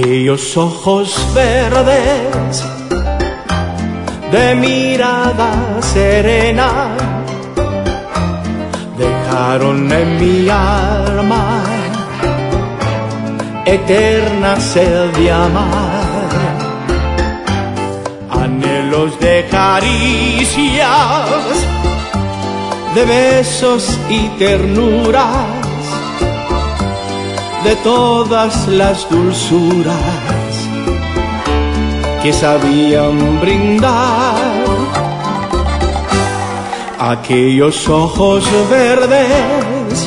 Aquellos ojos verdes de mirada serena dejaron en mi alma eterna sed de amar, anhelos de caricias, de besos y ternuras, de todas las dulzuras que sabían brindar. Aquellos ojos verdes,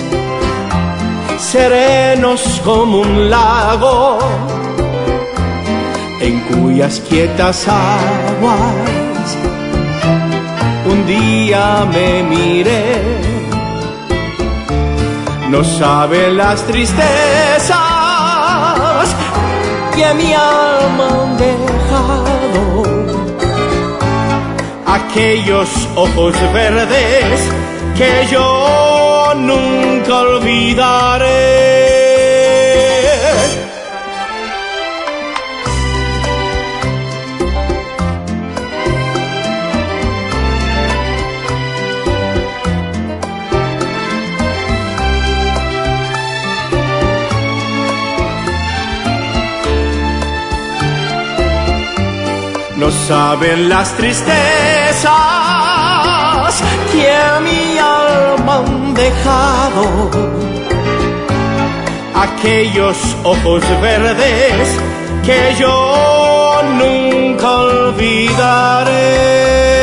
serenos como un lago, en cuyas quietas aguas un día me miré. No sabe las tristezas que mi alma han dejado aquellos ojos verdes que yo nunca olvidaré. No saben las tristezas que a mi alma han dejado aquellos ojos verdes que yo nunca olvidaré.